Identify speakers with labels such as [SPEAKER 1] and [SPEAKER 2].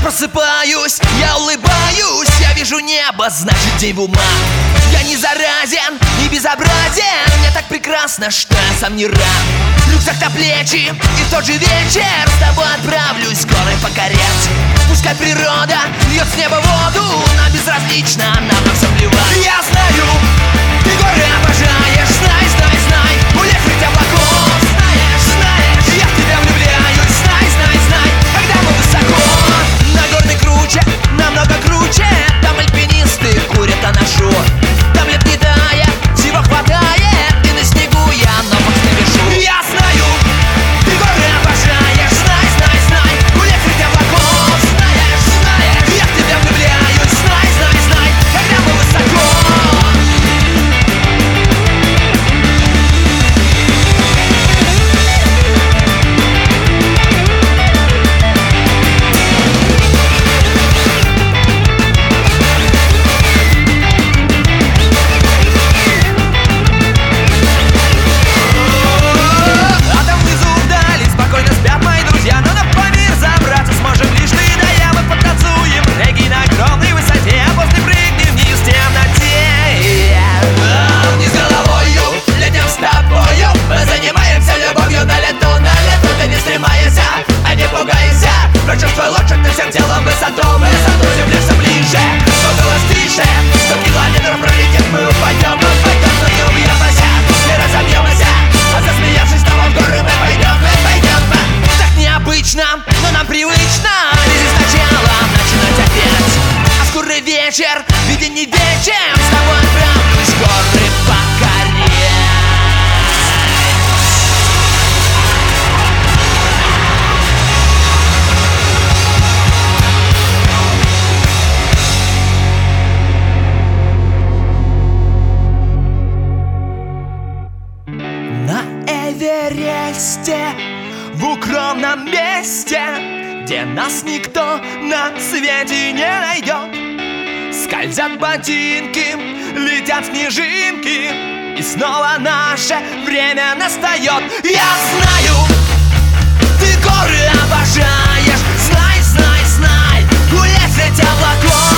[SPEAKER 1] просыпаюсь, я улыбаюсь, я вижу небо, значит день в умах. Я не заразен, не безобразен, мне так прекрасно, что я сам не рад. Рюкзак на плечи, и в тот же вечер с тобой отправлюсь горы покорять. Пускай природа льет с неба воду, нам безразлично, нам на все плевать. Я знаю, ты горы обожаешь, знай, знай, знай, улететь облаков. Знаешь, знаешь, я в тебя влюбляюсь, знай, знай, знай, когда мы высоко. На горной круче, намного круче, там альпинисты курят анашор. Там лет не тая, всего хватает, и на снегу я ногу навешу. Я знаю, ты горы обожаешь, знай, знай, знай, улететь облаков. Знаешь, знаешь, я в тебя влюбляюсь, знай, знай, знай, когда мы высоко. Прочувствуй лучше, ты всем телом высоту, высоту, землишься ближе. Но голос тише, 100 километров пролетит, мы упадем, но не убьемся, не разобьемся. А засмеявшись снова в горы мы пойдем. Так необычно, но нам привычно лезть сначала, начинать опять. А скорый вечер, виден не вечер, с тобой отправлюсь горы покорять. Эвересте, в укромном месте, где нас никто на свете не найдет, скользят ботинки, летят снежинки, и снова наше время настает. Я знаю, ты горы обожаешь, знай, знай, знай, улететь облаков.